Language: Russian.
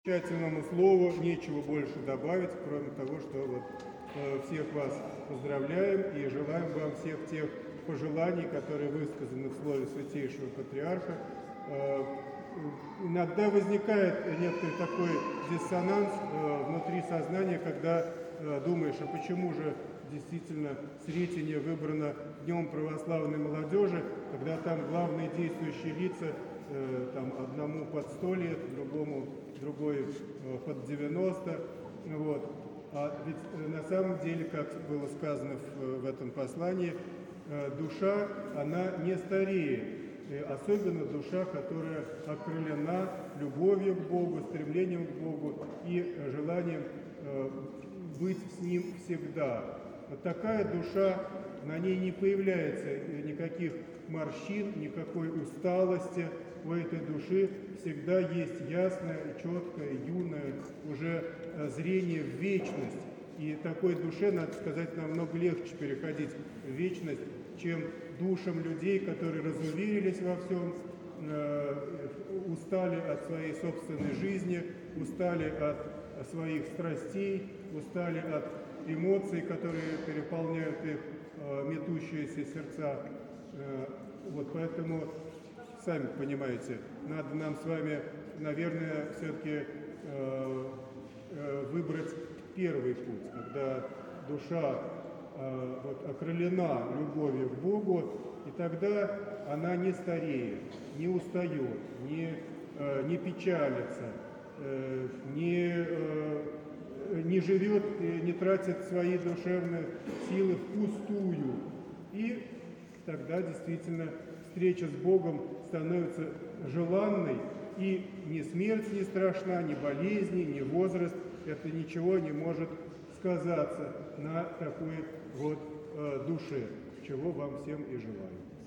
Замечательному слову нечего больше добавить, кроме того, что вот, всех вас поздравляем и желаем вам всех тех пожеланий, которые высказаны в слове Святейшего Патриарха. Иногда возникает некоторый такой диссонанс внутри сознания, когда думаешь, а почему же действительно Сретение выбрано Днем православной молодежи, когда там главные действующие лица, там одному под 100 лет, другой под 90. Вот. А ведь на самом деле, как было сказано в этом послании, душа, она не стареет. Особенно душа, которая окрылена любовью к Богу, стремлением к Богу и желанием быть с Ним всегда. Вот такая душа, на ней не появляется никаких морщин, никакой усталости. У этой души всегда есть ясное, четкое, юное уже зрение в вечность. И такой душе, надо сказать, намного легче переходить в вечность, чем душам людей, которые разуверились во всем, устали от своей собственной жизни, устали от своих страстей, устали от эмоций, которые переполняют их метущиеся сердца. Вот поэтому, сами понимаете, надо нам с вами, наверное, все-таки выбрать первый путь, когда душа вот, окрылена любовью к Богу, и тогда она не стареет, не устает, не печалится, не живет, не тратит свои душевные силы впустую. И тогда действительно встреча с Богом становится желанной, и ни смерть не страшна, ни болезни, ни возраст, это ничего не может сказаться на такой вот душе, чего вам всем и желаю.